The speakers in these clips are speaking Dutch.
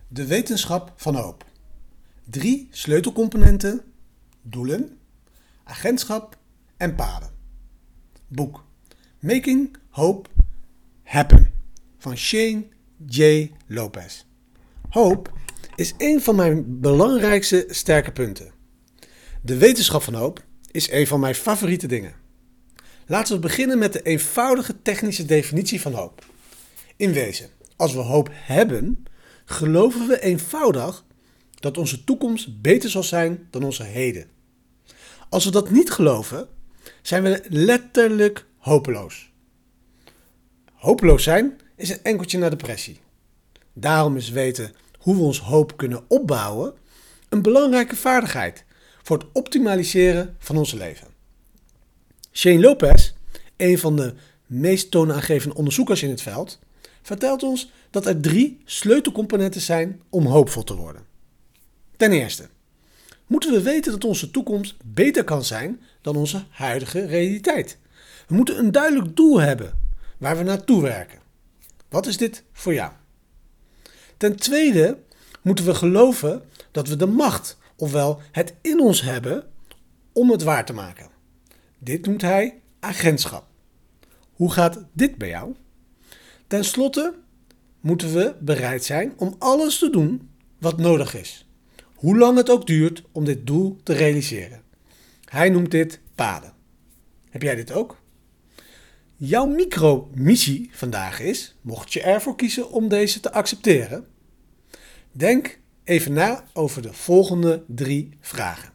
De wetenschap van hoop. 3 sleutelcomponenten: doelen, agentschap en paden. Boek Making Hope Happen van Shane J. Lopez. Hoop is een van mijn belangrijkste sterke punten. De wetenschap van hoop is een van mijn favoriete dingen. Laten we beginnen met de eenvoudige technische definitie van hoop. In wezen, als we hoop hebben, geloven we eenvoudig dat onze toekomst beter zal zijn dan onze heden. Als we dat niet geloven, zijn we letterlijk hopeloos. Hopeloos zijn is een enkeltje naar depressie. Daarom is weten hoe we ons hoop kunnen opbouwen een belangrijke vaardigheid voor het optimaliseren van ons leven. Shane Lopez, een van de meest toonaangevende onderzoekers in het veld, vertelt ons dat er 3 sleutelcomponenten zijn om hoopvol te worden. Ten eerste, moeten we weten dat onze toekomst beter kan zijn dan onze huidige realiteit. We moeten een duidelijk doel hebben waar we naartoe werken. Wat is dit voor jou? Ten tweede moeten we geloven dat we de macht, ofwel het in ons hebben, om het waar te maken. Dit noemt hij agentschap. Hoe gaat dit bij jou? Ten slotte moeten we bereid zijn om alles te doen wat nodig is. Hoe lang het ook duurt om dit doel te realiseren. Hij noemt dit paden. Heb jij dit ook? Jouw micromissie vandaag is, mocht je ervoor kiezen om deze te accepteren, denk even na over de volgende 3 vragen.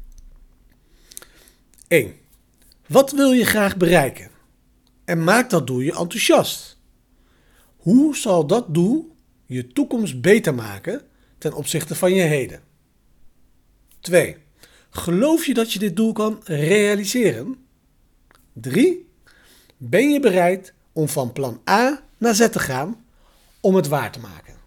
1. Wat wil je graag bereiken? En maakt dat doel je enthousiast? Hoe zal dat doel je toekomst beter maken ten opzichte van je heden? 2. Geloof je dat je dit doel kan realiseren? 3. Ben je bereid om van plan A naar Z te gaan om het waar te maken?